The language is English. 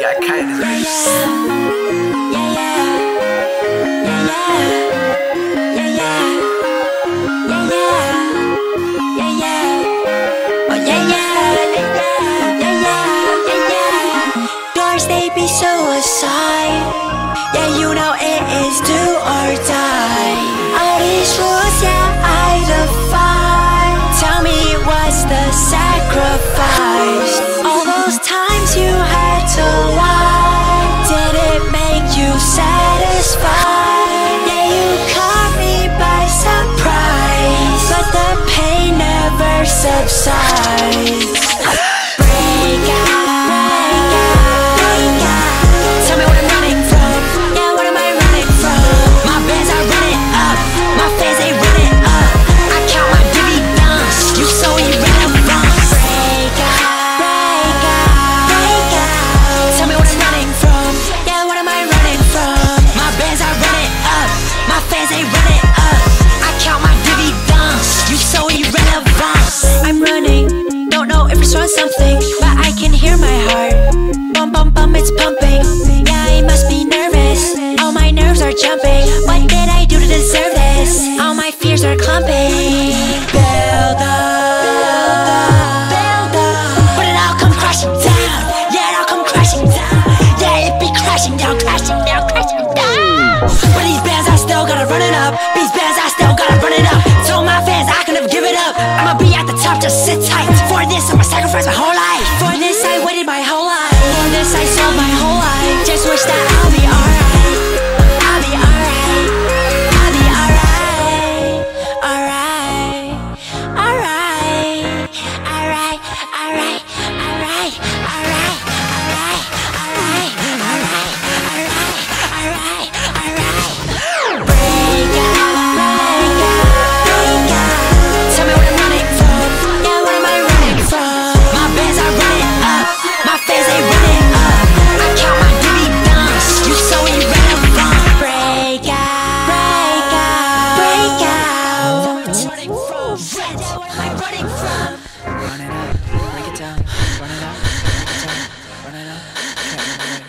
got kind of Doors, they be suicide. Yeah, you know it is do or die. All these rules, yeah, I defy. Tell me what's the sacrifice? All those times you had to lie, did it make you satisfied? Yeah, you caught me by surprise, but the pain never subsides. Break out. Something, but I can hear my heart. Bum bum bum, it's pumping. Yeah, I must be nervous. All my nerves are jumping. What did I do to deserve this? All my fears are clumping. Build up, but it all come crashing down. Yeah, it all come crashing down. Yeah, it be crashing down, crashing down, crashing down. But these bands, I still gotta run it up. These bands, I still gotta run it up. Told my fans I can never give it up. I'ma be at the top, just sit tight. For this, I'ma sacrifice my whole life. For this, I waited my whole life. For this, I sold my whole life. Just wish that I'll be alright. I'll be alright. I'll be alright. Alright. Alright. Alright. Alright. Alright. Alright. Alright. Alright. Alright. Alright. Alright. Break out. Break out. Break out. Tell me what I'm running from. Yeah, what am I running from? My bands are running up. My fans, they running up. I count my dividends. You so irrelevant. Break out. Break out. Break out. Running from. Yeah, what am I running from? Run it up, break it down, run it up, break it down, run it up.